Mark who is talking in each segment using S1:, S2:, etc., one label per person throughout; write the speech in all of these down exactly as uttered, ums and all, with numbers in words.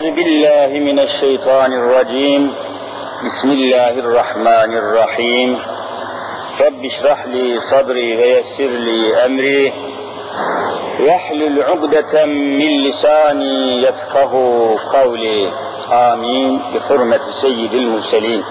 S1: Euzu billahi mineşşeytanirracim. Bismillahirrahmanirrahim. Rabbi şrah li sadri ve yessir li emri. Vehlul ugdeten min lisani yefkahu kavli. Amin. Bi hurmeti seyyidil murselin.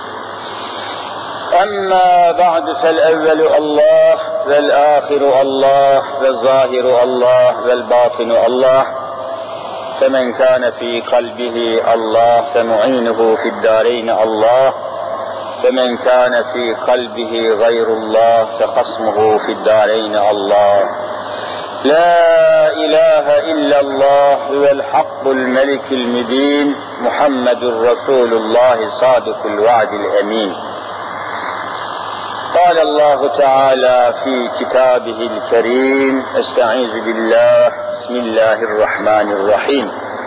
S1: Amma ba'du fel evvelu Allah vel ahiru Allah ve zahiru Allah vel batinu Allah. فمن كان في قلبه الله فمعينه في الدارين الله ومن كان في قلبه غير الله فخصمه في الدارين الله لا إله إلا الله هو الحق الملك المبين محمد رسول الله صادق الوعد الأمين. قال الله تعالى في كتابه الكريم استعيذ بالله بسم الله الرحمن الرحيم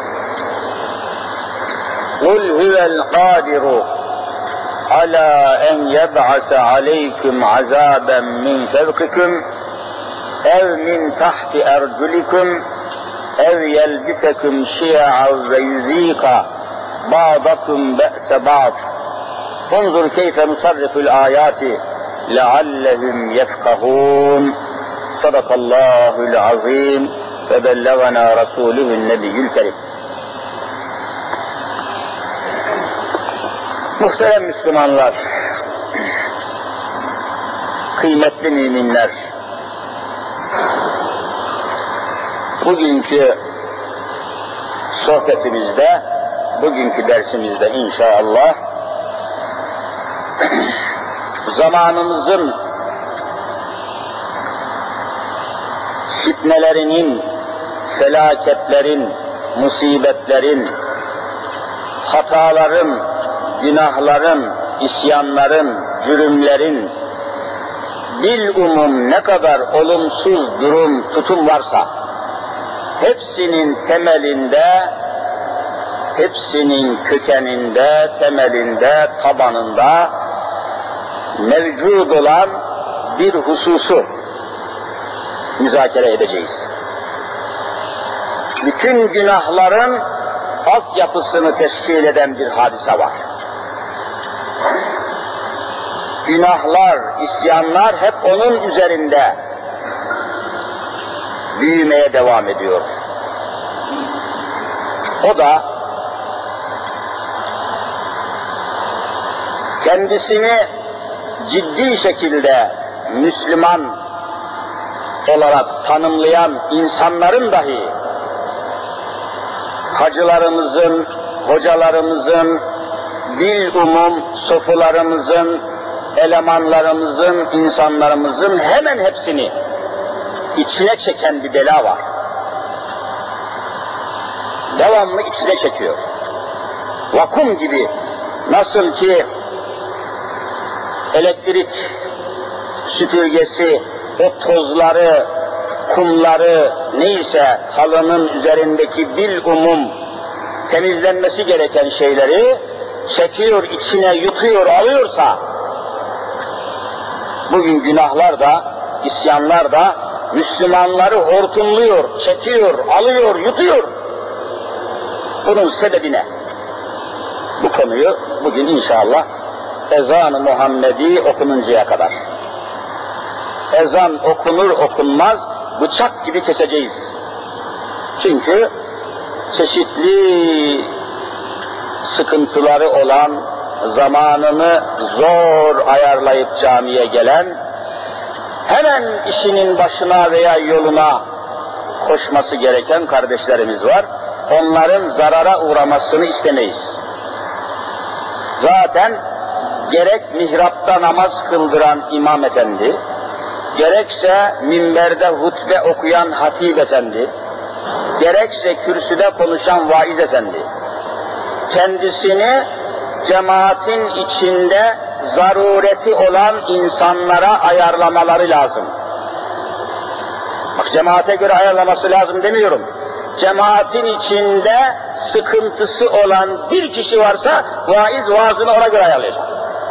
S1: قل هو القادر على أن يبعث عليكم عذابا من فوقكم أو من تحت أرجلكم أو يلبسكم شيعا ويذيق بعضكم بأس بعض انظر كيف نصرف الآيات لعلهم يفقهون. صدق الله العظيم ve bellagana Resulühün Nebiyyül Kerim. Muhterem Müslümanlar, kıymetli müminler, bugünkü sohbetimizde, bugünkü dersimizde inşallah zamanımızın fitnelerinin, felaketlerin, musibetlerin, hataların, günahların, isyanların, cürümlerin, bilumum ne kadar olumsuz durum, tutum varsa, hepsinin temelinde, hepsinin kökeninde, temelinde, tabanında mevcud olan bir hususu müzakere edeceğiz. Bütün günahların altyapısını teşkil eden bir hadise var. Günahlar, isyanlar hep onun üzerinde büyümeye devam ediyor. O da kendisini ciddi şekilde Müslüman olarak tanımlayan insanların dahi hacılarımızın, hocalarımızın, bilumum sofularımızın, elemanlarımızın, insanlarımızın hemen hepsini içine çeken bir bela var. Devamlı içine çekiyor. Vakum gibi, nasıl ki elektrik süpürgesi o tozları, kumları, neyse halının üzerindeki bilumum temizlenmesi gereken şeyleri çekiyor, içine yutuyor, alıyorsa, bugün günahlar da, isyanlar da Müslümanları hortumluyor, çekiyor, alıyor, yutuyor. Bunun sebebi ne? Bu konuyu bugün inşallah ezan-ı Muhammedi okununcaya kadar, ezan okunur okunmaz bıçak gibi keseceğiz. Çünkü çeşitli sıkıntıları olan, zamanını zor ayarlayıp camiye gelen, hemen işinin başına veya yoluna koşması gereken kardeşlerimiz var. Onların zarara uğramasını istemeyiz. Zaten gerek mihrapta namaz kıldıran imam efendi, gerekse minberde hutbe okuyan hatip efendi, gerekse kürsüde konuşan vaiz efendi, kendisini cemaatin içinde zarureti olan insanlara ayarlamaları lazım. Bak, cemaate göre ayarlaması lazım demiyorum. Cemaatin içinde sıkıntısı olan bir kişi varsa vaiz vaazını ona göre ayarlayacak.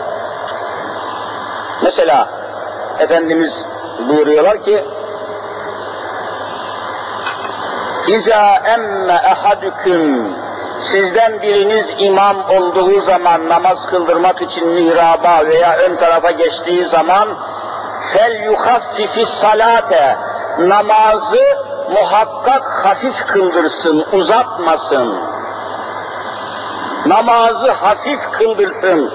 S1: Mesela Efendimiz buyuruyorlar ki İza emme ahadukum Sizden biriniz imam olduğu zaman namaz kıldırmak için mihraba veya ön tarafa geçtiği zaman fel yuhaffifis salate, namazı muhakkak hafif kıldırsın, uzatmasın. Namazı hafif kıldırsın.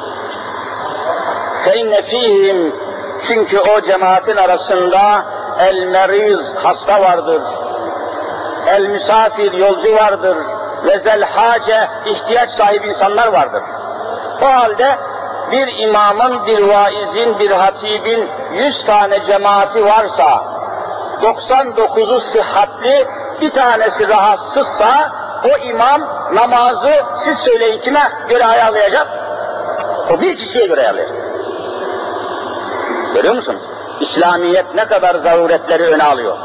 S1: فَاِنَّ ف۪يهِمْ, çünkü o cemaatin arasında el-meriz, hasta vardır. El-misafir, yolcu vardır. Ve zel-hace, ihtiyaç sahibi insanlar vardır. O halde bir imamın, bir vaizin, bir hatibin yüz tane cemaati varsa, doksan dokuzu sıhhatli, bir tanesi rahatsızsa, o imam namazı siz söyleyin kime göre ayarlayacak? O bir kişiye göre ayarlayacak. Görüyor musunuz? İslamiyet ne kadar zaruretleri öne alıyor.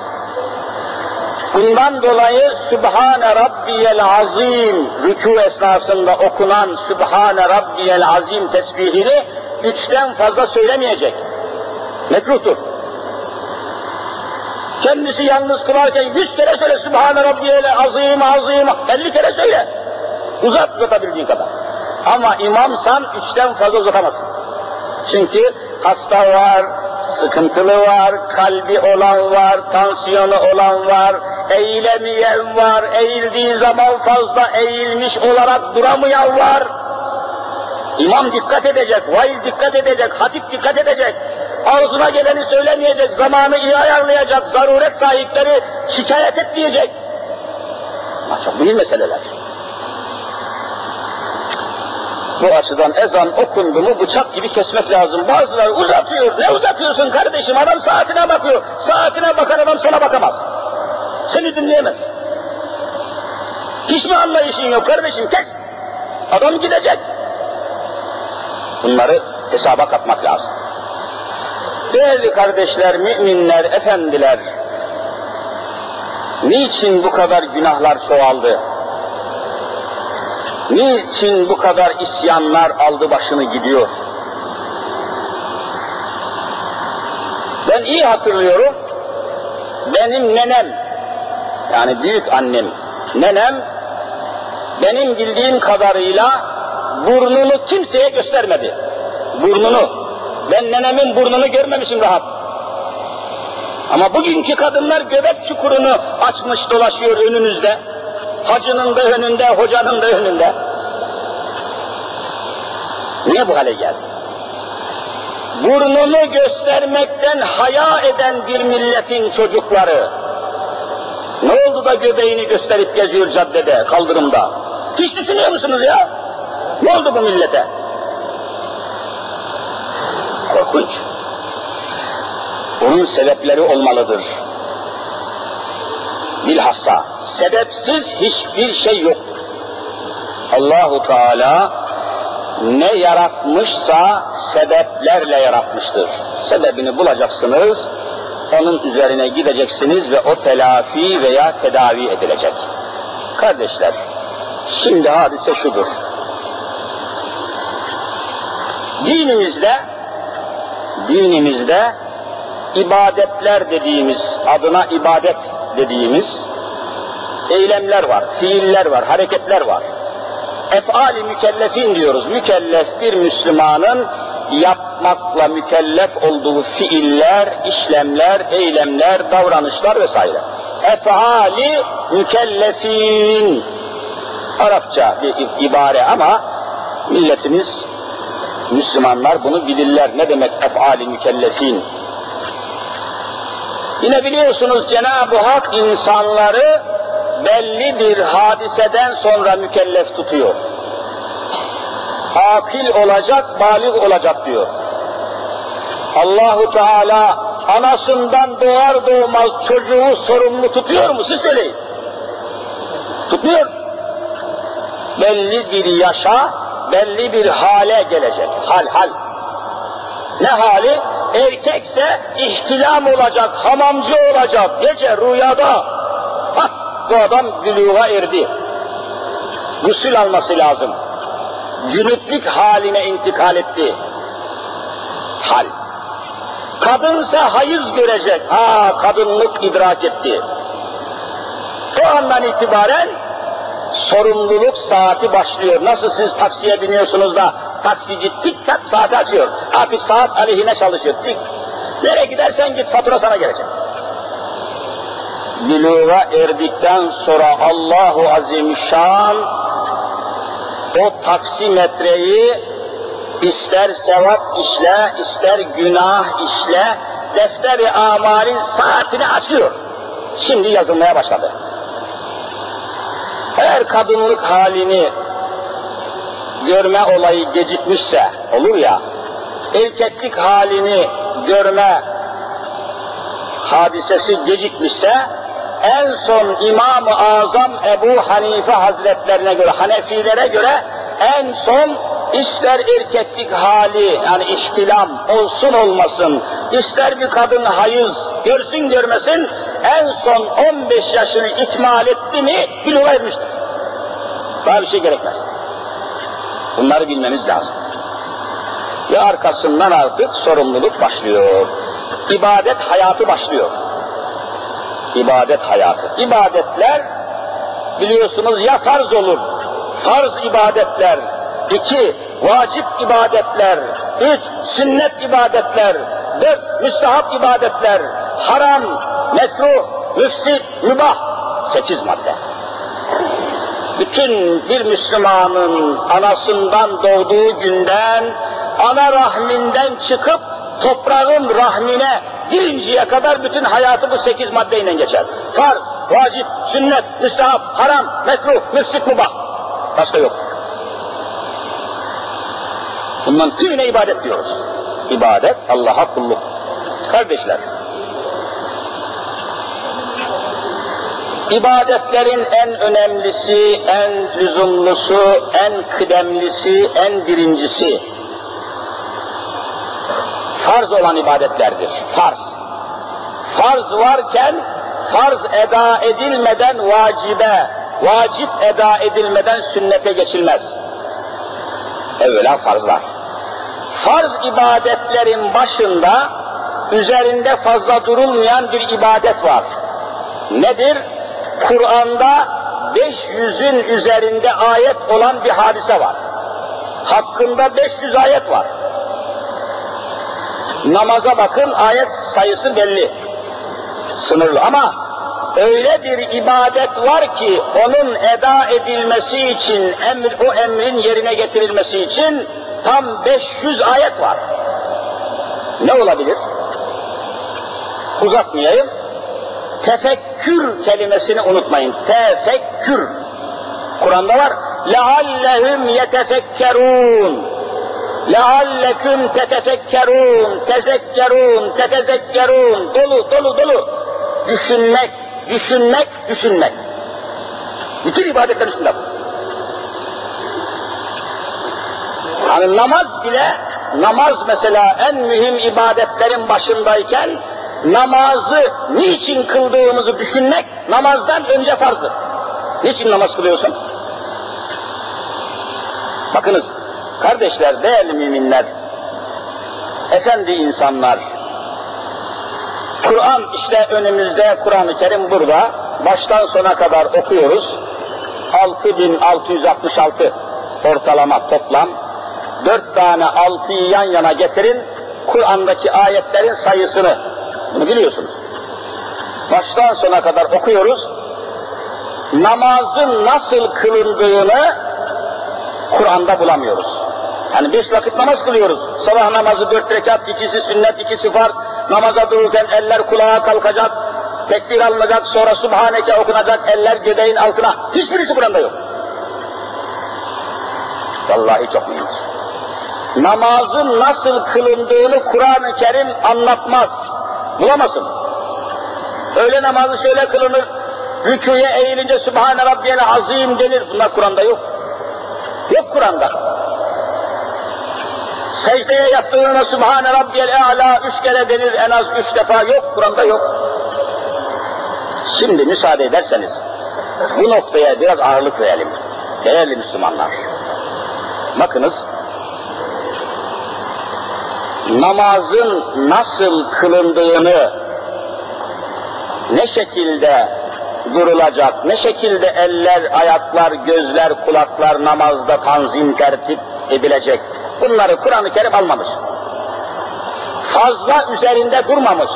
S1: Bundan dolayı Sübhane Rabbiyel Azim, rükû esnasında okunan Sübhane Rabbiyel Azim tesbihini üçten fazla söylemeyecek. Mekruhtur. Kendisi yalnız kılarken yüz kere söyle Sübhane Rabbiyel Azim, Azim, elli kere söyle. Uzat uzatabildiğin kadar. Ama imamsan üçten fazla uzatamazsın. Çünkü hasta var, sıkıntılı var, kalbi olan var, tansiyonu olan var, eğilemeyen var, eğildiği zaman fazla eğilmiş olarak duramayan var. İmam dikkat edecek, vaiz dikkat edecek, hatip dikkat edecek, ağzına geleni söylemeyecek, zamanı iyi ayarlayacak, zaruret sahipleri şikayet etmeyecek. Bunlar çok mühim meseleler. Bu açıdan ezan okundu mu bıçak gibi kesmek lazım. Bazıları uzatıyor. Ne uzatıyorsun kardeşim? Adam saatine bakıyor. Saatine bakan adam sana bakamaz. Seni dinleyemez. Hiç mi anlayışın yok kardeşim? Kes. Adam gidecek. Bunları hesaba katmak lazım. Değerli kardeşler, müminler, efendiler, niçin bu kadar günahlar çoğaldı? Niçin bu kadar isyanlar aldı başını gidiyor? Ben iyi hatırlıyorum, benim nenem, yani büyük annem, nenem, benim bildiğim kadarıyla burnunu kimseye göstermedi. Burnunu. Ben nenemin burnunu görmemişim rahat. Ama bugünkü kadınlar göbek çukurunu açmış dolaşıyor önünüzde. Hacının da önünde, hocanın da önünde. Niye bu hale geldi? Burnunu göstermekten haya eden bir milletin çocukları. Ne oldu da göbeğini gösterip geziyor caddede, kaldırımda? Hiç düşünüyor musunuz ya? Ne oldu bu millete? Korkunç. Bunun sebepleri olmalıdır. Bilhassa sebepsiz hiçbir şey yoktur. Allahu Teala ne yaratmışsa sebeplerle yaratmıştır. Sebebini bulacaksınız, onun üzerine gideceksiniz ve o telafi veya tedavi edilecek. Kardeşler, şimdi hadise şudur. Dinimizde, dinimizde ibadetler dediğimiz, adına ibadet dediğimiz eylemler var, fiiller var, hareketler var. Ef'al-i mükellefin diyoruz. Mükellef bir Müslümanın yapmakla mükellef olduğu fiiller, işlemler, eylemler, davranışlar vesaire. Ef'al-i mükellefin. Arapça bir ibare ama milletimiz, Müslümanlar bunu bilirler. Ne demek ef'al-i mükellefin? Yine biliyorsunuz Cenab-ı Hak insanları belli bir hadiseden sonra mükellef tutuyor. Akil olacak, balik olacak diyor. Allahu Teala anasından doğar doğmaz çocuğu sorumlu tutuyor mu? Siz söyleyin. Tutmuyor. Belli bir yaşa, belli bir hale gelecek. Hal hal. Ne hali? Erkekse ihtilam olacak, hamamcı olacak, gece rüyada. Hah, bu adam bülûğa erdi. Gusül alması lazım. Cünüplük haline intikal etti. Hal. Kadınsa hayız görecek. Ha, kadınlık idrak etti. O andan itibaren sorumluluk saati başlıyor. Nasıl siz taksiye biniyorsunuz da taksici tik tak saati açıyor. Artık saat aleyhine çalışıyor. Tik. Nereye gidersen git, fatura sana gelecek. Buluğa erdikten sonra Allahu Azimüşşan o taksimetreyi ister sevap işle, ister günah işle, defteri amalin saatini açıyor. Şimdi yazılmaya başladı. Eğer kadınlık halini görme olayı gecikmişse, olur ya, erkeklik halini görme hadisesi gecikmişse, en son İmam-ı Azam Ebu Hanife Hazretlerine göre, Hanefilere göre en son ister erkeklik hali, yani ihtilam olsun olmasın, ister bir kadın hayız görsün görmesin, en son on beş yaşını ikmal etti mi buluğa ermiştir. Daha bir şey gerekmez. Bunları bilmemiz lazım. Ve arkasından artık sorumluluk başlıyor. İbadet hayatı başlıyor. İbadet hayatı. İbadetler biliyorsunuz ya farz olur, farz ibadetler, iki vacip ibadetler, üç sünnet ibadetler, dört müstahap ibadetler, haram, mekruh, müfsit, mübah, sekiz madde. Bütün bir Müslümanın anasından doğduğu günden, ana rahminden çıkıp toprağın rahmine girinceye kadar bütün hayatı bu sekiz maddeyle geçer. Farz, vacip, sünnet, müstahap, haram, mekruh, müfsit, mübah. Başka yoktur. Bundan tümüne ibadet diyoruz. İbadet, Allah'a kulluk. Kardeşler, ibadetlerin en önemlisi, en lüzumlusu, en kıdemlisi, en birincisi farz olan ibadetlerdir. Farz. Farz varken, farz eda edilmeden vacibe, vacip eda edilmeden sünnete geçilmez. Evvela farzlar. Farz ibadetlerin başında, üzerinde fazla durulmayan bir ibadet var. Nedir? Kur'an'da beş yüzün üzerinde ayet olan bir hadise var. Hakkında beş yüz ayet var. Namaza bakın, ayet sayısı belli. Sınırlı ama öyle bir ibadet var ki onun eda edilmesi için, emir, o emrin yerine getirilmesi için tam beş yüz ayet var. Ne olabilir? Uzatmayayım. Tefekkür kelimesini unutmayın. Tefekkür. Kur'an'da var. لَعَلَّهُمْ يَتَفَكَّرُونَ لَعَلَّكُمْ تَتَفَكَّرُونَ تَزَكَّرُونَ تَتَزَكَّرُونَ Dolu, dolu, dolu. Düşünmek, düşünmek, düşünmek. Bütün ibadetler üstünde bu. Yani namaz bile, namaz mesela en mühim ibadetlerin başındayken, namazı niçin kıldığımızı düşünmek, namazdan önce farzdır. Niçin namaz kılıyorsun? Bakınız, kardeşler, değerli müminler, efendi insanlar, Kur'an işte önümüzde, Kur'an-ı Kerim burada, baştan sona kadar okuyoruz. altı bin altı yüz altmış altı ortalama toplam. Dört tane altıyı yan yana getirin, Kur'an'daki ayetlerin sayısını, bunu biliyorsunuz. Baştan sona kadar okuyoruz. Namazın nasıl kılındığını Kur'an'da bulamıyoruz. Yani beş vakit namaz kılıyoruz. Sabah namazı dört rekat, ikisi sünnet, ikisi farz. Namaza dururken eller kulağa kalkacak, tekbir alınacak, sonra Subhaneke okunacak, eller göbeğin altına. Hiçbirisi Kur'an'da yok. Vallahi çok mühimdir. Namazın nasıl kılındığını Kur'an-ı Kerim anlatmaz. Bulamazsın. Öyle namazı şöyle kılınır, rükûye eğilince Sübhane Rabbiyel Azim denir. Bunlar Kur'an'da yok. Yok Kur'an'da. Secdeye yattığında Sübhane Rabbiyel E'lâ üç kere denir, en az üç defa. Yok, Kur'an'da yok. Şimdi müsaade ederseniz bu noktaya biraz ağırlık verelim. Değerli Müslümanlar. Bakınız, namazın nasıl kılındığını, ne şekilde durulacak, ne şekilde eller, ayaklar, gözler, kulaklar namazda tanzim, tertip edilecek. Bunları Kur'an-ı Kerim almamış. Fazla üzerinde durmamış.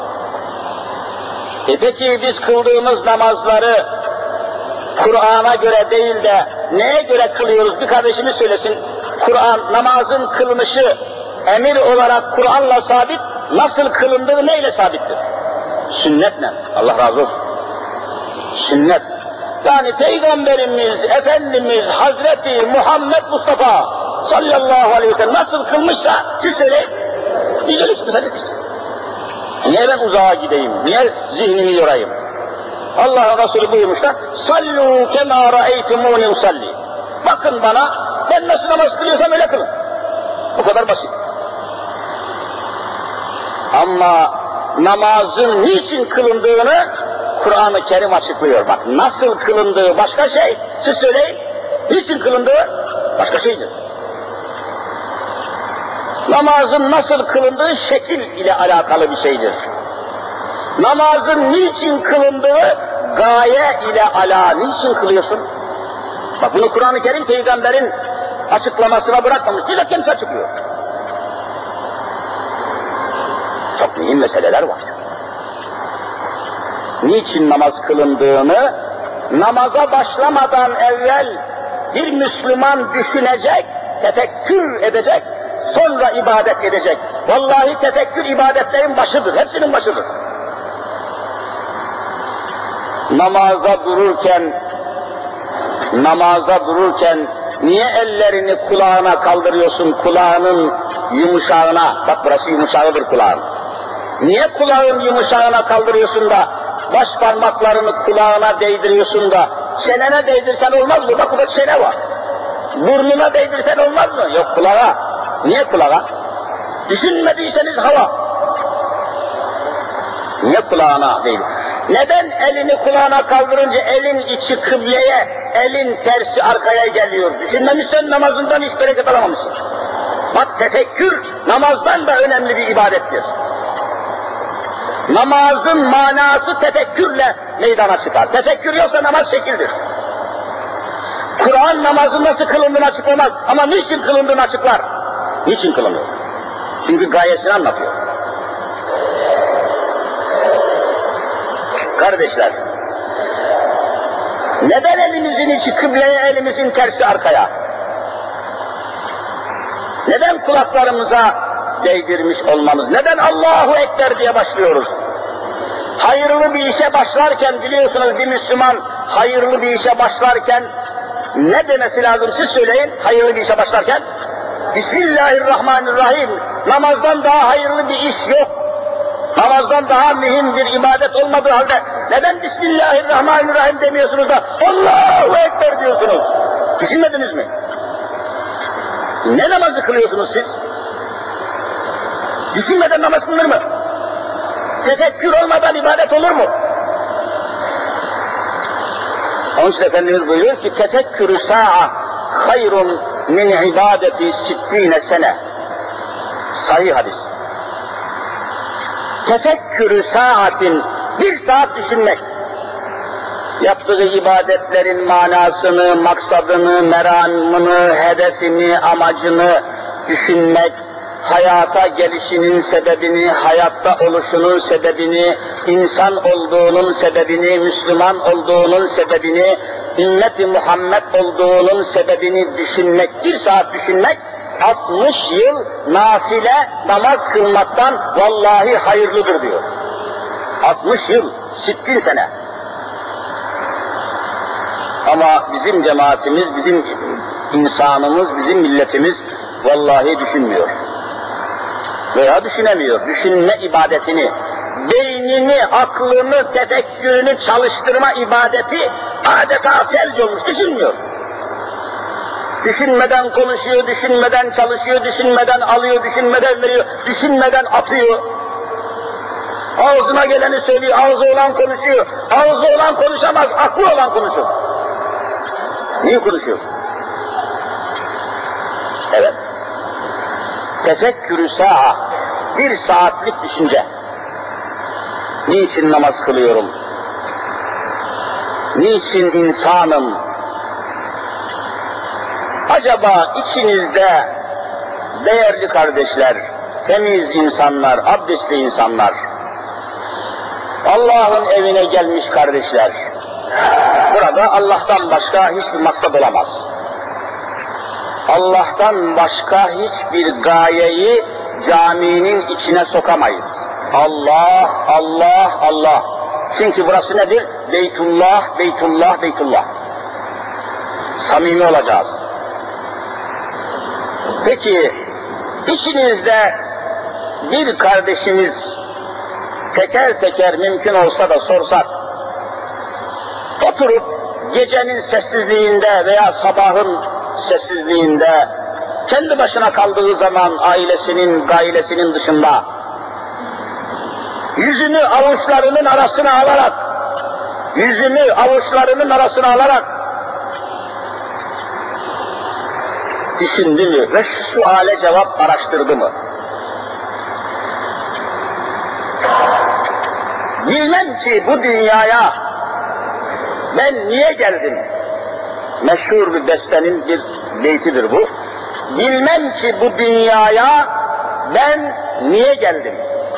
S1: E peki biz kıldığımız namazları Kur'an'a göre değil de neye göre kılıyoruz? Bir kardeşimiz söylesin. Kur'an, namazın kılınışı emir olarak Kur'an'la sabit, nasıl kılındığı neyle sabittir? Sünnetle. Allah razı olsun. Sünnet. Yani Peygamberimiz, Efendimiz, Hazreti Muhammed Mustafa sallallahu aleyhi ve sellem nasıl kılmışsa siz söyleyin. Biz öyle müsaade işte. Niye ben uzağa gideyim? Niye zihnimi yorayım? Allah Resulü buyurmuşlar, sallu kema ra'eytumuni usalli. Bakın bana, ben nasıl namaz kılıyorsam öyle kılın. Bu kadar basit. Ama namazın niçin kılındığını Kur'an-ı Kerim açıklıyor. Bak, nasıl kılındığı başka şey, siz söyleyin. Niçin kılındığı başka şeydir. Namazın nasıl kılındığı şekil ile alakalı bir şeydir. Namazın niçin kılındığı gaye ile ala, niçin kılıyorsun? Bak bunu Kur'an-ı Kerim Peygamber'in açıklamasına bırakmamış, bize kendisi açıklıyor. Çok mühim meseleler var. Niçin namaz kılındığını, namaza başlamadan evvel bir Müslüman düşünecek, tefekkür edecek, sonra ibadet edecek. Vallahi tefekkür ibadetlerin başıdır, hepsinin başıdır. Namaza dururken, namaza dururken niye ellerini kulağına kaldırıyorsun, kulağının yumuşağına? Bak burası yumuşağıdır kulağın. Niye kulağın yumuşağına kaldırıyorsun da baş parmaklarını kulağına değdiriyorsun da çenene değdirsen olmaz mı? Bak burada çene var. Burnuna değdirsen olmaz mı? Yok, kulağa. Niye kulağa? Düşünmediyseniz hava. Niye kulağına değil? Neden elini kulağına kaldırınca elin içi kıbleye, elin tersi arkaya geliyor? Düşünmemişsen namazından hiç bereket alamamışsın. Bak, tefekkür namazdan da önemli bir ibadettir. Namazın manası tefekkürle meydana çıkar. Tefekkür yoksa namaz şekildir. Kur'an namazın nasıl kılındığını açıklamaz ama niçin kılındığını açıklar. Niçin kılınıyor? Çünkü gayesini anlatıyor. Kardeşler, neden elimizin içi kıbleye, elimizin tersi arkaya? Neden kulaklarımıza değdirmiş olmamız? Neden Allahu Ekber diye başlıyoruz? Hayırlı bir işe başlarken, biliyorsunuz bir Müslüman hayırlı bir işe başlarken ne demesi lazım? Siz söyleyin, hayırlı bir işe başlarken. Bismillahirrahmanirrahim. Namazdan daha hayırlı bir iş yok. Namazdan daha mühim bir ibadet olmadığı halde neden Bismillahirrahmanirrahim demiyorsunuz da Allahu Ekber diyorsunuz? Düşünmediniz mi? Ne namazı kılıyorsunuz siz? Düşünmeden namaz kılınır mı? Tefekkür olmadan ibadet olur mu? Onun için Efendimiz buyuruyor ki tefekkürü sa'a hayrun min ibadeti sittine sene. Sahih hadis. Tefekkürü saatin, bir saat düşünmek. Yaptığı ibadetlerin manasını, maksadını, meramını, hedefini, amacını düşünmek, hayata gelişinin sebebini, hayatta oluşunun sebebini, insan olduğunun sebebini, Müslüman olduğunun sebebini, ümmet-i Muhammed olduğunun sebebini düşünmek, bir saat düşünmek, altmış yıl nafile namaz kılmaktan vallahi hayırlıdır diyor. altmış yıl, sittin sene. Ama bizim cemaatimiz, bizim insanımız, bizim milletimiz vallahi düşünmüyor. Veya düşünemiyor. Düşünme ibadetini, beynini, aklını, tefekkürünü çalıştırma ibadeti adeta felç olmuş, düşünmüyor. Düşünmeden konuşuyor, düşünmeden çalışıyor, düşünmeden alıyor, düşünmeden veriyor, düşünmeden atıyor. Ağzına geleni söylüyor, ağzı olan konuşuyor. Ağzı olan konuşamaz, aklı olan konuşur. Niye konuşuyorsun? Evet. Tefekkürü sa'a, bir saatlik düşünce. Niçin namaz kılıyorum? Niçin insanım? Acaba içinizde değerli kardeşler, temiz insanlar, abdestli insanlar, Allah'ın evine gelmiş kardeşler, burada Allah'tan başka hiçbir maksat olamaz. Allah'tan başka hiçbir gayeyi caminin içine sokamayız. Allah, Allah, Allah. Çünkü burası nedir? Beytullah, Beytullah, Beytullah. Samimi olacağız. Peki, içinizde bir kardeşimiz teker teker mümkün olsa da sorsak, oturup gecenin sessizliğinde veya sabahın sessizliğinde, kendi başına kaldığı zaman ailesinin, gailesinin dışında, yüzünü avuçlarının arasına alarak, yüzünü avuçlarının arasına alarak düşündü mü ve şu suale cevap araştırdı mı? Bilmem ki bu dünyaya ben niye geldim? Meşhur bir bestenin bir beytidir bu. Bilmem ki bu dünyaya ben niye geldim?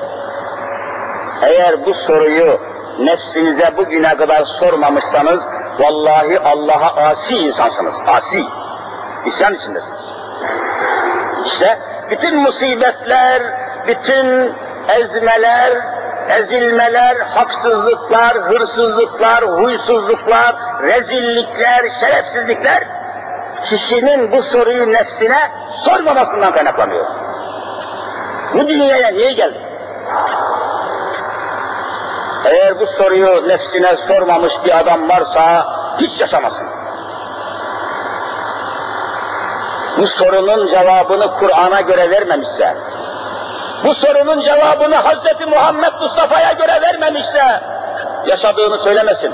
S1: Eğer bu soruyu nefsinize bugüne kadar sormamışsanız, vallahi Allah'a asi insansınız, asi. İsyan içindesiniz. İşte bütün musibetler, bütün ezmeler, ezilmeler, haksızlıklar, hırsızlıklar, huysuzluklar, rezillikler, şerefsizlikler, kişinin bu soruyu nefsine sormamasından kaynaklanıyor. Bu dünyaya niye geldin? Eğer bu soruyu nefsine sormamış bir adam varsa hiç yaşamasın. Bu sorunun cevabını Kur'an'a göre vermemişse, bu sorunun cevabını Hazreti Muhammed Mustafa'ya göre vermemişse, yaşadığını söylemesin.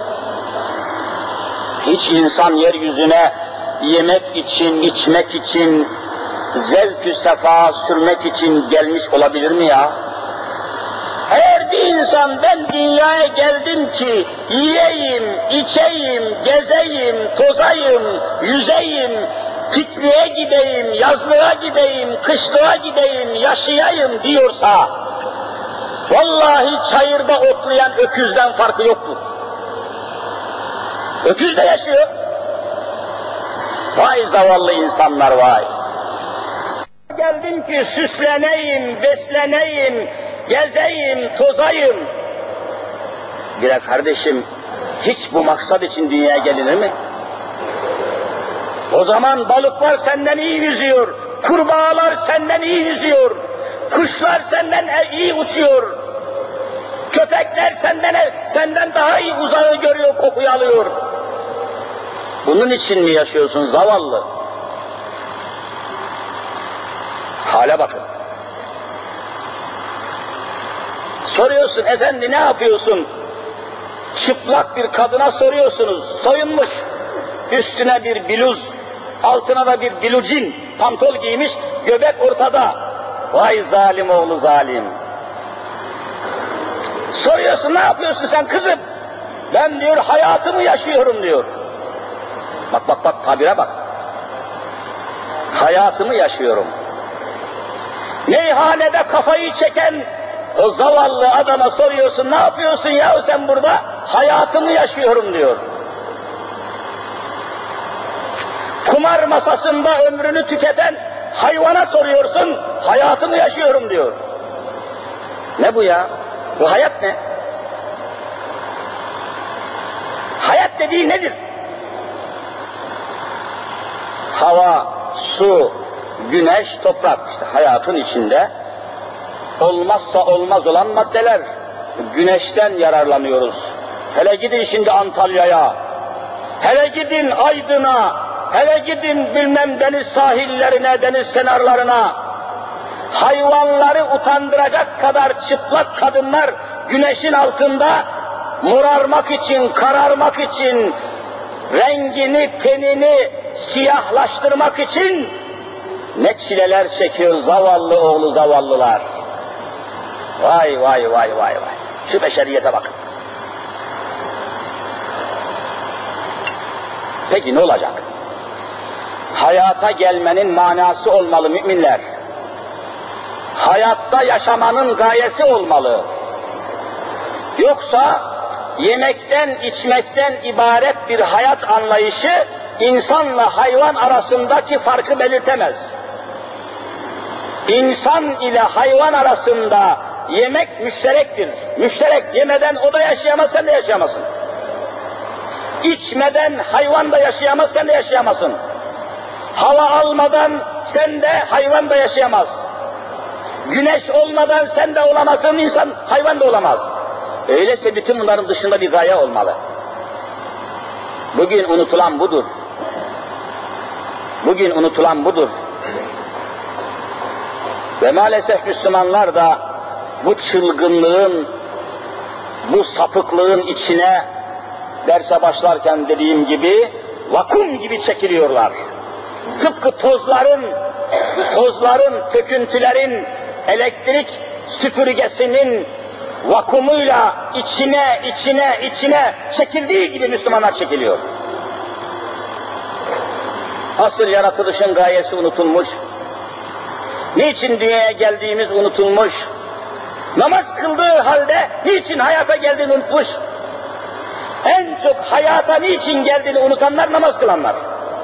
S1: Hiç insan yeryüzüne yemek için, içmek için, zevk-ü sefa sürmek için gelmiş olabilir mi ya? Eğer bir insan ben dünyaya geldim ki yiyeyim, içeyim, gezeyim, tozayım, yüzeyim, pikniğe gideyim, yazlığa gideyim, kışlığa gideyim, yaşayayım diyorsa, vallahi çayırda otlayan öküzden farkı yoktur. Öküz de yaşıyor. Vay zavallı insanlar vay. Geldim ki süsleneyim, besleneyim, gezeyim, tozayım. Bire kardeşim, hiç bu maksat için dünyaya gelinir mi? O zaman balıklar senden iyi yüzüyor, kurbağalar senden iyi yüzüyor, kuşlar senden iyi uçuyor, köpekler senden senden daha iyi uzağı görüyor, kokuyu alıyor. Bunun için mi yaşıyorsun zavallı? Hale bakın. Soruyorsun, efendi ne yapıyorsun? Çıplak bir kadına soruyorsunuz, soyunmuş, üstüne bir bluz, altına da bir bilucin, pantol giymiş, göbek ortada. Vay zalim oğlu zalim. Soruyorsun, ne yapıyorsun sen kızım? Ben diyor, hayatımı yaşıyorum diyor. Bak bak bak, tabire bak. Hayatımı yaşıyorum. Meyhanede kafayı çeken o zavallı adama soruyorsun, ne yapıyorsun ya sen burada? Hayatımı yaşıyorum diyor. Kumar masasında ömrünü tüketen hayvana soruyorsun, hayatımı yaşıyorum diyor. Ne bu ya? Bu hayat ne? Hayat dediği nedir? Hava, su, güneş, toprak, işte hayatın içinde olmazsa olmaz olan maddeler. Güneşten yararlanıyoruz. Hele gidin şimdi Antalya'ya, hele gidin Aydın'a, hele gidin bilmem deniz sahillerine, deniz kenarlarına. Hayvanları utandıracak kadar çıplak kadınlar güneşin altında morarmak için, kararmak için, rengini, tenini siyahlaştırmak için ne çileler çekiyor zavallı oğlu zavallılar. Vay vay vay vay vay. Şu beşeriyete bakın. Peki ne olacak? Hayata gelmenin manası olmalı müminler. Hayatta yaşamanın gayesi olmalı. Yoksa yemekten, içmekten ibaret bir hayat anlayışı insanla hayvan arasındaki farkı belirtemez. İnsan ile hayvan arasında yemek müşterektir. Müşterek, yemeden o da yaşayamaz, sen de yaşayamazsın. İçmeden hayvan da yaşayamaz, sen de yaşayamazsın. Hava almadan sen de, hayvan da yaşayamaz. Güneş olmadan sen de olamazsın, insan, hayvan da olamaz. Öyleyse bütün bunların dışında bir gaye olmalı. Bugün unutulan budur. Bugün unutulan budur. Ve maalesef Müslümanlar da bu çılgınlığın, bu sapıklığın içine derse başlarken dediğim gibi vakum gibi çekiliyorlar. Tıpkı tozların, tozların, döküntülerin elektrik süpürgesinin vakumuyla içine, içine, içine çekildiği gibi Müslümanlar çekiliyor. Asıl yaratılışın gayesi unutulmuş. Niçin dünyaya geldiğimiz unutulmuş. Namaz kıldığı halde niçin hayata geldiğini unutmuş. En çok hayata niçin geldiğini unutanlar namaz kılanlar.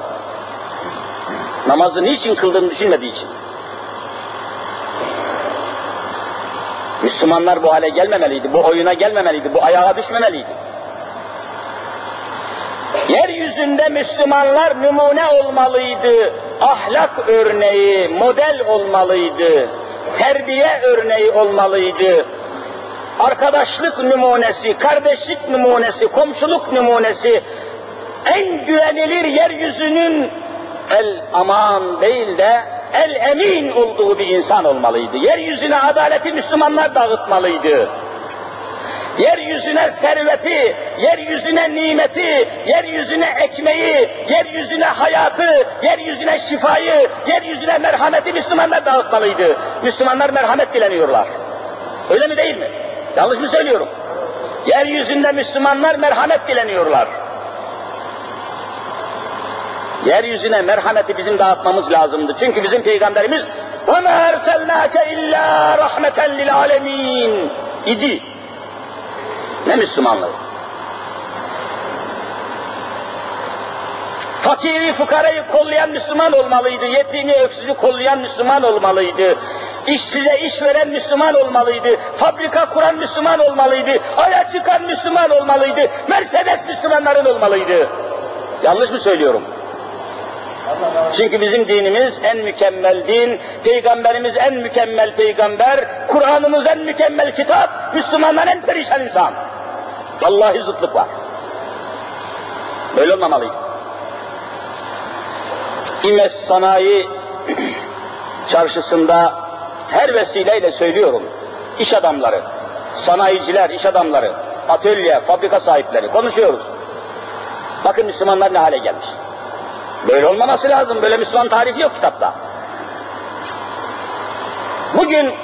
S1: Namazı niçin kıldığını düşünmediği için. Müslümanlar bu hale gelmemeliydi, bu oyuna gelmemeliydi, bu ayağa düşmemeliydi. Yeryüzünde Müslümanlar numune olmalıydı, ahlak örneği, model olmalıydı, terbiye örneği olmalıydı. Arkadaşlık numunesi, kardeşlik numunesi, komşuluk numunesi, en güvenilir yeryüzünün el aman değil de el emin olduğu bir insan olmalıydı. Yeryüzüne adaleti Müslümanlar dağıtmalıydı. Yeryüzüne serveti, yeryüzüne nimeti, yeryüzüne ekmeği, yeryüzüne hayatı, yeryüzüne şifayı, yeryüzüne merhameti Müslümanlar dağıtmalıydı. Müslümanlar merhamet dileniyorlar. Öyle mi değil mi? Yanlış mı söylüyorum? Yeryüzünde Müslümanlar merhamet dileniyorlar. Yeryüzüne merhameti bizim dağıtmamız lazımdı. Çünkü bizim Peygamberimiz وَمَا أَرْسَلْنَاكَ إِلَّا رَحْمَةً لِلْعَالَمِينَ idi. Ne Müslümanlığı? Fakiri, fukarayı kollayan Müslüman olmalıydı. Yetimi, öksüzü kollayan Müslüman olmalıydı. İşsize iş veren Müslüman olmalıydı. Fabrika kuran Müslüman olmalıydı. Aya çıkan Müslüman olmalıydı. Mercedes Müslümanların olmalıydı. Yanlış mı söylüyorum? Çünkü bizim dinimiz en mükemmel din, Peygamberimiz en mükemmel peygamber, Kur'an'ımız en mükemmel kitap, Müslümanlar en perişan insan. Vallahi zıtlık var. Böyle olmamalıydı. İmes Sanayi Çarşısı'nda her vesileyle söylüyorum, iş adamları, sanayiciler, iş adamları, atölye, fabrika sahipleri konuşuyoruz. Bakın Müslümanlar ne hale gelmiş. Böyle olmaması lazım, böyle Müslüman tarifi yok kitapta. Bugün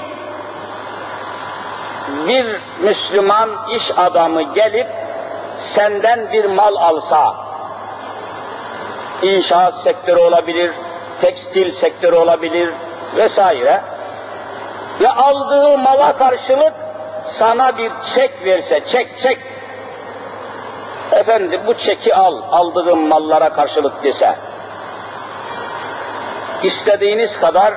S1: bir Müslüman iş adamı gelip senden bir mal alsa, inşaat sektörü olabilir, tekstil sektörü olabilir vesaire ve aldığı mala karşılık sana bir çek verse, çek çek, efendim bu çeki al, aldığım mallara karşılık dese, istediğiniz kadar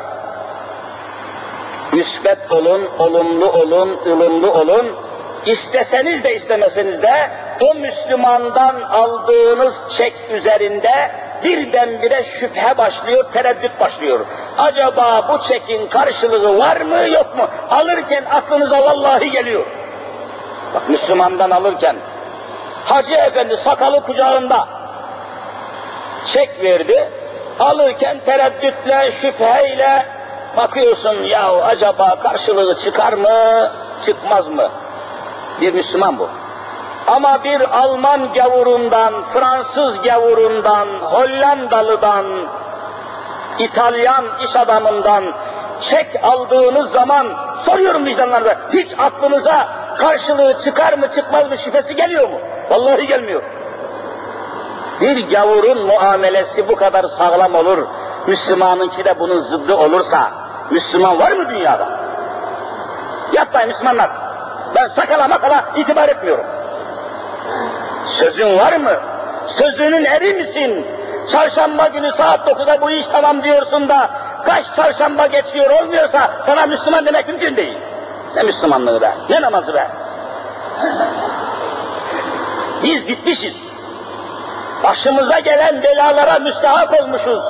S1: müsbet olun, olumlu olun, ılımlı olun, isteseniz de istemeseniz de o Müslümandan aldığınız çek üzerinde birdenbire şüphe başlıyor, tereddüt başlıyor. Acaba bu çekin karşılığı var mı yok mu? Alırken aklınıza vallahi geliyor. Bak Müslümandan alırken, Hacı Efendi sakalı kucağında çek verdi, alırken tereddütle, şüpheyle bakıyorsun, ya acaba karşılığı çıkar mı, çıkmaz mı? Bir Müslüman bu. Ama bir Alman gavurundan, Fransız gavurundan, Hollandalıdan, İtalyan iş adamından çek aldığınız zaman soruyorum vicdanlarınıza, hiç aklınıza karşılığı çıkar mı çıkmaz mı şüphesi geliyor mu? Vallahi gelmiyor. bir gavurun muamelesi bu kadar sağlam olur, Müslümanınki de bunun zıddı olursa, Müslüman var mı dünyada? Yapmayın Müslümanlar. Ben sakala makala itibar etmiyorum. Sözün var mı? Sözünün eri misin? Çarşamba günü saat dokuzda bu iş tamam diyorsun da, kaç çarşamba geçiyor olmuyorsa sana Müslüman demek mümkün değil. Ne Müslümanlığı be, ne namazı be. Biz bitmişiz. Başımıza gelen belalara müstahak olmuşuz.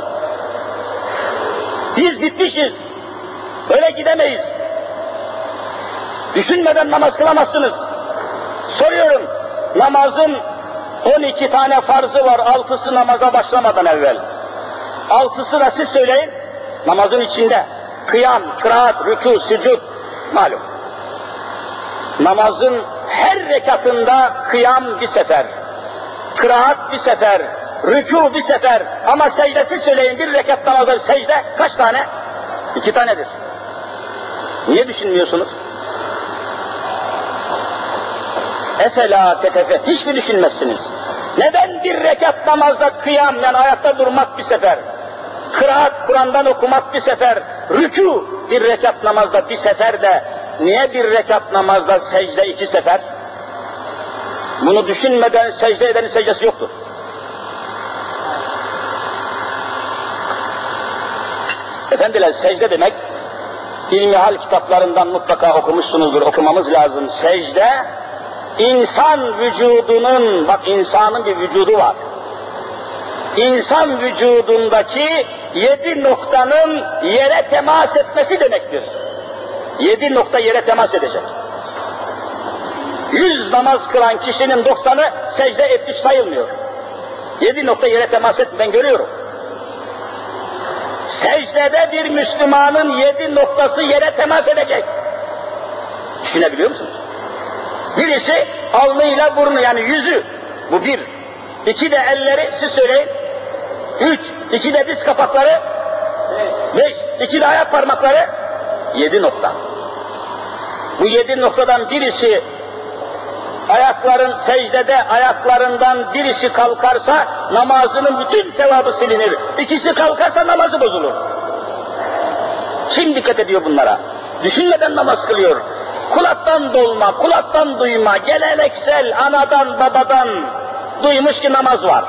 S1: Biz bitmişiz. Böyle gidemeyiz. Düşünmeden namaz kılamazsınız. Soruyorum, namazın on iki tane farzı var, altısı namaza başlamadan evvel. Altısı da siz söyleyin, namazın içinde. Kıyam, kıraat, rükû, sücud, malum. Namazın her rekatında kıyam bir sefer, kıraat bir sefer, rükû bir sefer, ama secdesi söyleyin, bir rekat namazda secde kaç tane? İki tanedir. Niye düşünmüyorsunuz? Efela tetefe, hiç mi düşünmezsiniz? Neden bir rekat namazda kıyam, yani ayakta durmak bir sefer, kıraat, Kur'an'dan okumak bir sefer, rükû bir rekat namazda bir sefer de, niye bir rekat namazda secde iki sefer? Bunu düşünmeden secde edenin secdesi yoktur. Efendiler, secde demek, ilmihal kitaplarından mutlaka okumuşsunuzdur, okumamız lazım. Secde, insan vücudunun, bak insanın bir vücudu var. İnsan vücudundaki yedi noktanın yere temas etmesi demektir. Yedi nokta yere temas edecek. Yüz namaz kılan kişinin doksanı secde etmiş sayılmıyor. Yedi nokta yere temas et, ben görüyorum. Secdede bir Müslümanın yedi noktası yere temas edecek. Düşünebiliyor musunuz? Birisi alnıyla burnu, yani yüzü, bu bir. İki de elleri, siz söyleyin. Üç, iki de diz kapakları. Beş, iki de ayak parmakları. Yedi nokta. Bu yedi noktadan birisi, ayakların secdede ayaklarından birisi kalkarsa namazının bütün sevabı silinir. İkisi kalkarsa namazı bozulur. Kim dikkat ediyor bunlara? Düşünmeden namaz kılıyor. Kulaktan dolma, kulaktan duyma, geleneksel anadan babadan duymuş ki namaz var.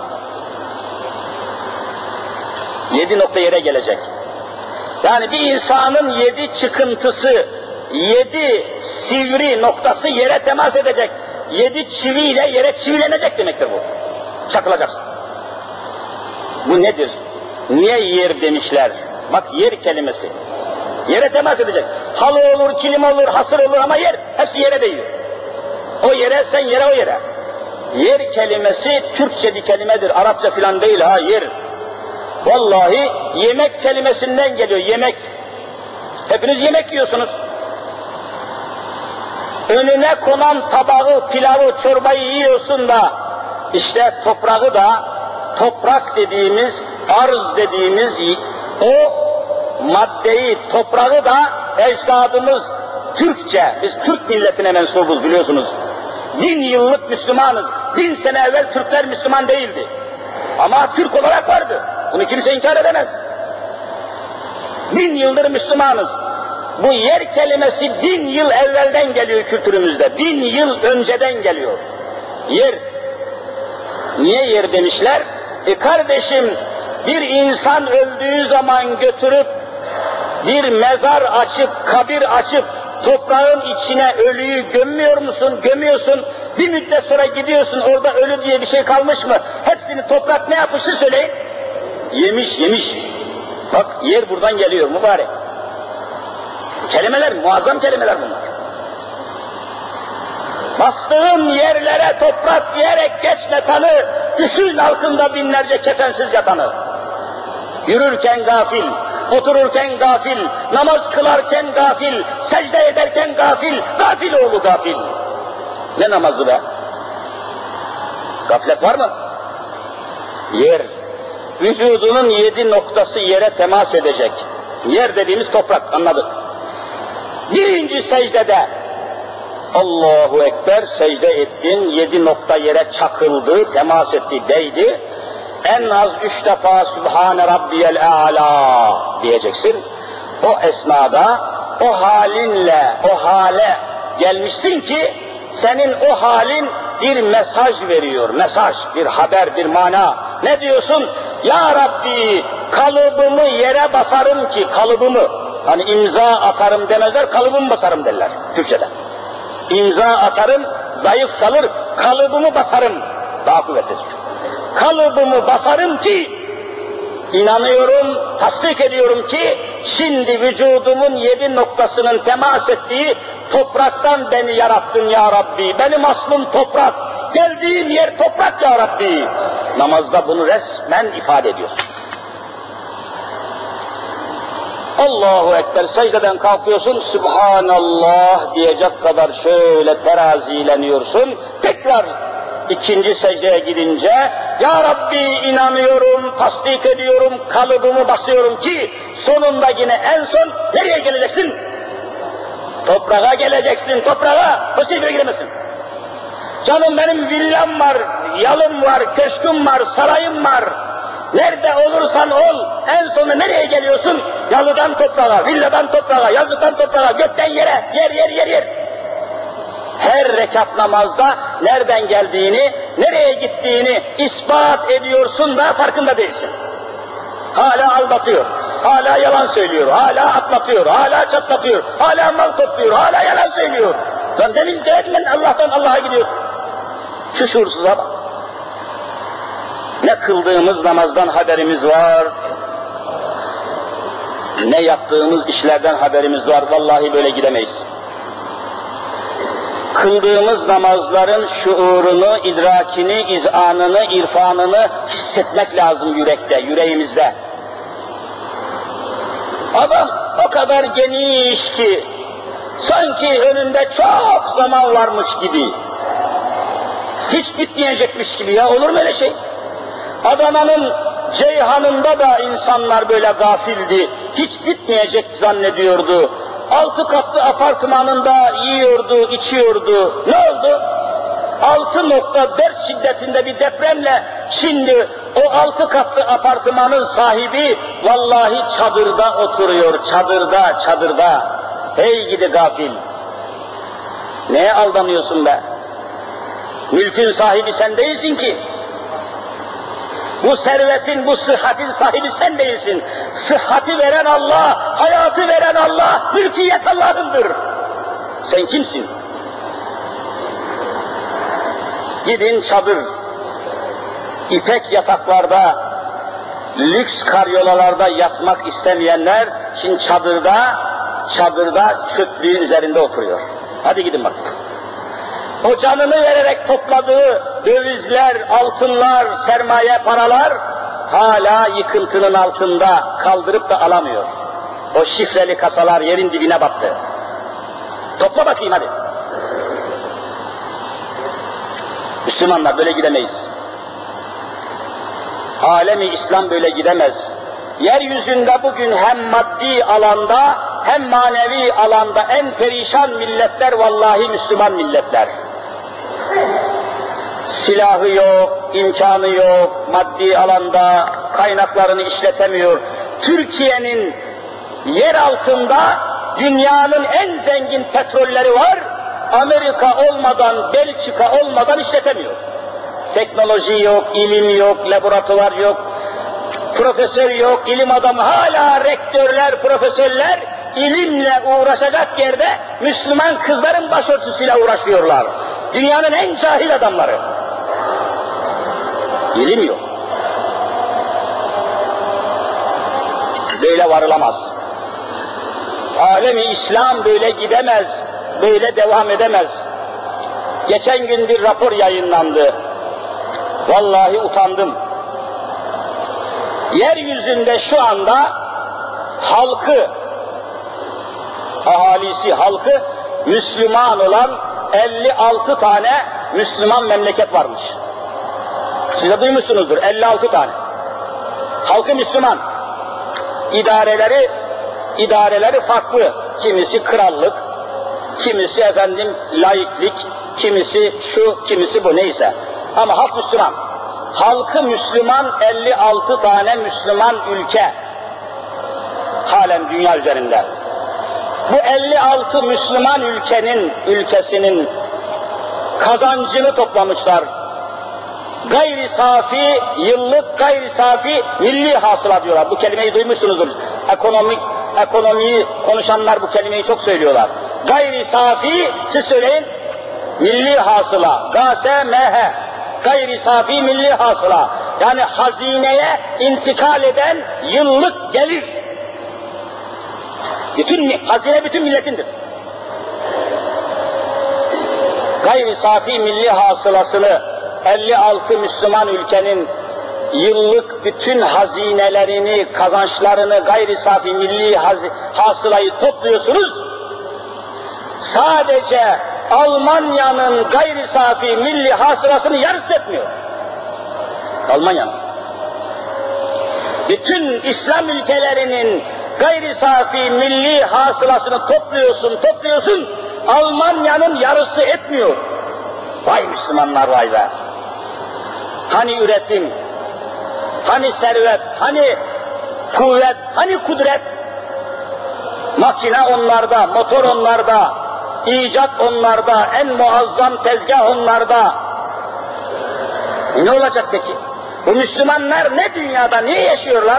S1: Yedi nokta yere gelecek. Yani bir insanın yedi çıkıntısı, yedi sivri noktası yere temas edecek. Yedi çiviyle yere çivilenecek demektir bu. Çakılacaksın. Bu nedir? Niye yer demişler? Bak, yer kelimesi. Yere temas edecek. Halı olur, kilim olur, hasır olur ama yer, hepsi yere değiyor. O yere, sen yere, o yere. Yer kelimesi Türkçe bir kelimedir, Arapça filan değil ha, yer. Vallahi yemek kelimesinden geliyor, yemek. Hepiniz yemek yiyorsunuz. Önüne konan tabağı, pilavı, çorbayı yiyorsun da, işte toprağı da, toprak dediğimiz, arz dediğimiz o maddeyi, toprağı da ecdadımız Türkçe, biz Türk milletine mensubuz biliyorsunuz. Bin yıllık Müslümanız, bin sene evvel Türkler Müslüman değildi. Ama Türk olarak vardı, bunu kimse inkar edemez. Bin yıldır Müslümanız. Bu yer kelimesi bin yıl evvelden geliyor kültürümüzde, bin yıl önceden geliyor. Yer. Niye yer demişler? E kardeşim, bir insan öldüğü zaman götürüp bir mezar açıp, kabir açıp toprağın içine ölüyü gömmüyor musun? Gömüyorsun. Bir müddet sonra gidiyorsun, orada ölü diye bir şey kalmış mı? Hepsini toprak ne yapmışı söyleyin. Yemiş, yemiş. Bak, yer buradan geliyor mübarek. Kelimeler, muazzam kelimeler bunlar. Bastığın yerlere toprak diyerek geçme tanı, düşün altında binlerce kefensiz yatanı. Yürürken gafil, otururken gafil, namaz kılarken gafil, secde ederken gafil, gafil oğlu gafil. Ne namazı be? Gaflet var mı? Yer. Vücudunun yedi noktası yere temas edecek. Yer dediğimiz toprak, anladık. Birinci secdede Allahu Ekber, secde ettin, yedi nokta yere çakıldı, temas etti, değdi. En az üç defa Sübhane Rabbiyel A'la diyeceksin. O esnada, o halinle, o hale gelmişsin ki, senin o halin bir mesaj veriyor, mesaj, bir haber, bir mana. Ne diyorsun? Ya Rabbi, kalıbımı yere basarım ki, kalıbımı, hani imza atarım demezler, kalıbımı basarım derler Türkçe'de. İmza atarım, zayıf kalır, kalıbımı basarım, daha kuvvetlidir. Kalıbımı basarım ki, inanıyorum, tasdik ediyorum ki, şimdi vücudumun yedi noktasının temas ettiği topraktan beni yarattın ya Rabbi. Benim aslım toprak, geldiğim yer toprak ya Rabbi. Namazda bunu resmen ifade ediyorsun. Allahu Ekber, secdeden kalkıyorsun, Sübhanallah diyecek kadar şöyle terazileniyorsun. Tekrar ikinci secdeye gidince, Ya Rabbi inanıyorum, tasdik ediyorum, kalıbımı basıyorum ki, sonunda yine en son nereye geleceksin? Toprağa geleceksin, toprağa, başka yere giremezsin. Canım benim villam var, yalım var, köşküm var, sarayım var. Nerede olursan ol, en sonunda nereye geliyorsun? Yalıdan toprağa, villadan toprağa, yazlıktan toprağa, gökten yere, yer yer yer yer. Her rekat namazda nereden geldiğini, nereye gittiğini ispat ediyorsun da farkında değilsin. Hala aldatıyor, hala yalan söylüyor, hala atlatıyor, hala çatlatıyor, hala mal topluyor, hala yalan söylüyor. Lan demin demin Allah'tan Allah'a gidiyorsun. Şu şuursuzluğa bak. Ne kıldığımız namazdan haberimiz var, ne yaptığımız işlerden haberimiz var. Vallahi böyle gidemeyiz. Kıldığımız namazların şuurunu, idrakini, izanını, irfanını hissetmek lazım yürekte, yüreğimizde. Adam o kadar geniş ki, sanki önünde çok zaman varmış gibi, hiç bitmeyecekmiş gibi ya, olur mu öyle şey? Adana'nın Ceyhan'ında da insanlar böyle gafildi, hiç bitmeyecek zannediyordu. Altı katlı apartmanında yiyordu, içiyordu. Ne oldu? Altı nokta dört şiddetinde bir depremle şimdi o altı katlı apartmanın sahibi vallahi çadırda oturuyor, çadırda, çadırda. Hey gidi gafil! Neye aldanıyorsun be? Mülkün sahibi sen değilsin ki. Bu servetin, bu sıhhatin sahibi sen değilsin. Sıhhati veren Allah, hayatı veren Allah, mülkiyet Allah'ındır. Sen kimsin? Gidin çadır, ipek yataklarda, lüks karyolalarda yatmak istemeyenler, şimdi çadırda, çadırda çöplüğün üzerinde oturuyor. Hadi gidin bakın. O canını vererek topladığı dövizler, altınlar, sermaye, paralar hala yıkıntının altında, kaldırıp da alamıyor. O şifreli kasalar yerin dibine battı. Topla bakayım hadi. Müslümanlar böyle gidemeyiz. Alemi İslam böyle gidemez. Yeryüzünde bugün hem maddi alanda hem manevi alanda en perişan milletler vallahi Müslüman milletler. Silahı yok, imkanı yok, maddi alanda kaynaklarını işletemiyor. Türkiye'nin yer altında dünyanın en zengin petrolleri var, Amerika olmadan, Belçika olmadan işletemiyor. Teknoloji yok, ilim yok, laboratuvar yok, profesör yok, ilim adamı, hala rektörler, profesörler ilimle uğraşacak yerde Müslüman kızların başörtüsüyle uğraşıyorlar. Dünyanın en cahil adamları. İlim yok. Böyle varılamaz. Alemi İslam böyle gidemez, böyle devam edemez. Geçen gün bir rapor yayınlandı. Vallahi utandım. Yeryüzünde şu anda halkı, ahalisi, halkı Müslüman olan elli altı tane Müslüman memleket varmış. Siz de duymuşsunuzdur, elli altı tane. Halkı Müslüman. İdareleri, idareleri farklı. Kimisi krallık, Kimisi efendim laiklik, kimisi şu, kimisi bu, neyse. Ama halk Müslüman. Halkı Müslüman elli altı tane Müslüman ülke halen dünya üzerinde. Bu elli altı Müslüman ülkenin, ülkesinin kazancını toplamışlar. Gayri safi, yıllık gayri safi milli hasıla diyorlar. Bu kelimeyi duymuşsunuzdur. Ekonomik, ekonomiyi konuşanlar bu kelimeyi çok söylüyorlar. Gayri safi, siz söyleyin, milli hasıla, G S M H, gayri safi milli hasıla. Yani hazineye intikal eden yıllık gelir. Bütün, hazine bütün milletindir. Gayri safi milli hasılasını elli altı Müslüman ülkenin yıllık bütün hazinelerini, kazançlarını, gayri safi milli hasılayı topluyorsunuz. Sadece Almanya'nın gayri safi milli hasılasını yarısı etmiyor. Almanya'nın. Bütün İslam ülkelerinin gayri safi milli hasılasını topluyorsun, topluyorsun, Almanya'nın yarısı etmiyor. Vay Müslümanlar vay be! Hani üretim, hani servet, hani kuvvet, hani kudret? Makine onlarda, motor onlarda, icat onlarda, en muazzam tezgah onlarda. Ne olacak peki? Bu Müslümanlar ne dünyada, niye yaşıyorlar?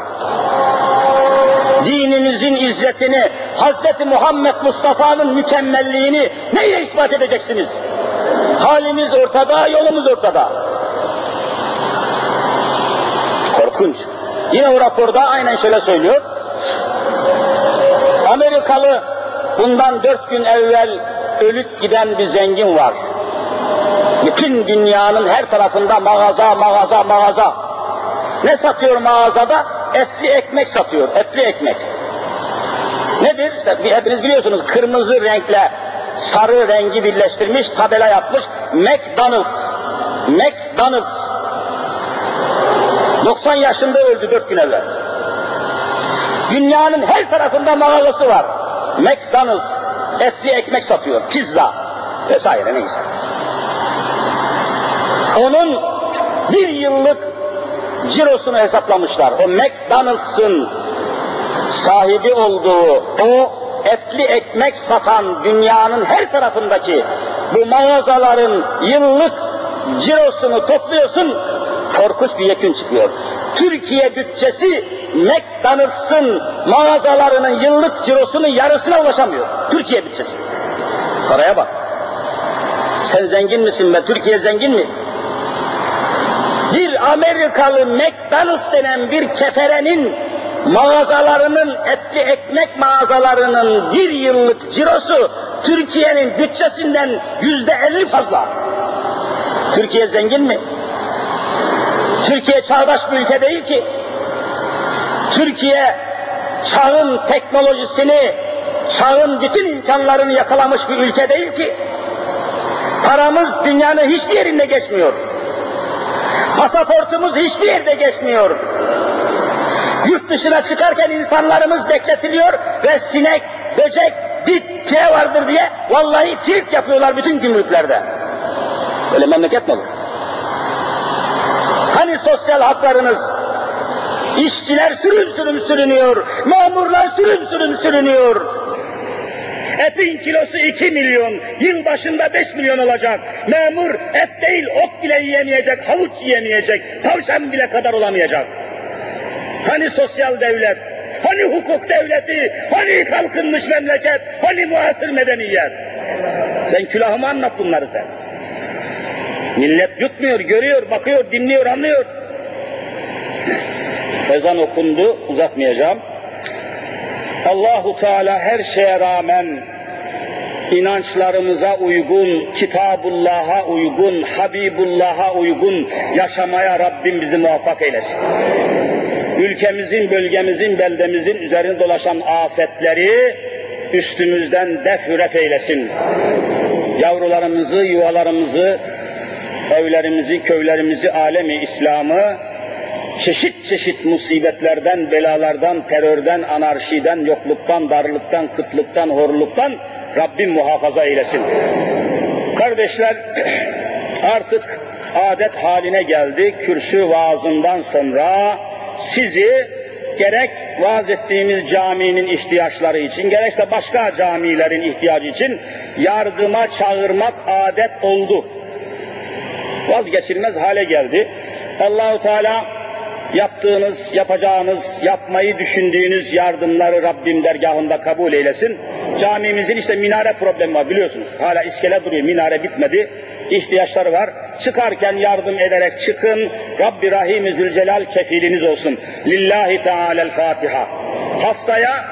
S1: Dinimizin izzetini, Hazreti Muhammed Mustafa'nın mükemmelliğini neyle ispat edeceksiniz? Halimiz ortada, yolumuz ortada. Korkunç. Yine o raporda aynen şöyle söylüyor. Amerikalı bundan dört gün evvel ölüp giden bir zengin var. Bütün dünyanın her tarafında mağaza, mağaza, mağaza. Ne satıyor mağazada? Etli ekmek satıyor, etli ekmek. Nedir? İşte hepiniz biliyorsunuz, kırmızı renkle sarı rengi birleştirmiş, tabela yapmış, McDonald's. McDonald's. doksan yaşında öldü dört gün evvel. Dünyanın her tarafında mağazası var. McDonald's etli ekmek satıyor, pizza vesaire neyse. Onun bir yıllık cirosunu hesaplamışlar. O McDonald's'ın sahibi olduğu o etli ekmek satan dünyanın her tarafındaki bu mağazaların yıllık cirosunu topluyorsun, korkunç bir yekün çıkıyor. Türkiye bütçesi McDonald's'ın mağazalarının yıllık cirosunun yarısına ulaşamıyor. Türkiye bütçesi. Paraya bak. Sen zengin misin be? Türkiye zengin mi? Bir Amerikalı McDonald's denen bir keferenin mağazalarının, etli ekmek mağazalarının bir yıllık cirosu Türkiye'nin bütçesinden yüzde elli fazla. Türkiye zengin mi? Türkiye çağdaş bir ülke değil ki. Türkiye çağın teknolojisini, çağın bütün imkanlarını yakalamış bir ülke değil ki. Paramız dünyanın hiçbir yerinde geçmiyor. Pasaportumuz hiçbir yerde geçmiyor. Yurt dışına çıkarken insanlarımız bekletiliyor ve sinek, böcek, bit, pire vardır diye vallahi sirk yapıyorlar bütün gümrüklerde. Öyle memleket mi olur? Hani sosyal haklarınız? İşçiler sürüm sürüm sürünüyor, memurlar sürüm sürüm sürünüyor. Etin kilosu iki milyon, yıl başında beş milyon olacak. Memur et değil, ot bile yiyemeyecek, havuç yiyemeyecek, tavşan bile kadar olamayacak. Hani sosyal devlet, hani hukuk devleti, hani kalkınmış memleket, hani muasır medeniyet? Sen külahıma anlat bunları sen. Millet yutmuyor, görüyor, bakıyor, dinliyor, anlıyor. Ezan okundu, uzatmayacağım. Allahu Teala her şeye rağmen inançlarımıza uygun, Kitabullah'a uygun, Habibullah'a uygun yaşamaya Rabbim bizi muvaffak eylesin. Ülkemizin, bölgemizin, beldemizin üzerinde dolaşan afetleri üstümüzden def hüref eylesin. Yavrularımızı, yuvalarımızı, evlerimizi, köylerimizi, alemi İslam'ı çeşit çeşit musibetlerden, belalardan, terörden, anarşiden, yokluktan, darlıktan, kıtlıktan, horluktan
S2: Rabbim muhafaza eylesin. Kardeşler, artık adet haline geldi. Kürsü vaazından sonra sizi gerek vaaz ettiğimiz caminin ihtiyaçları için, gerekse başka camilerin ihtiyacı için yardıma çağırmak adet oldu. Vazgeçilmez hale geldi. Allah-u Teala yaptığınız, yapacağınız, yapmayı düşündüğünüz yardımları Rabbim dergahında kabul eylesin. Camimizin işte minare problemi var biliyorsunuz. Hala iskele duruyor, minare bitmedi. İhtiyaçları var. Çıkarken yardım ederek çıkın. Rabbi Rahim-i Zülcelal kefiliniz olsun. Lillahi Teala'l-Fatiha. Haftaya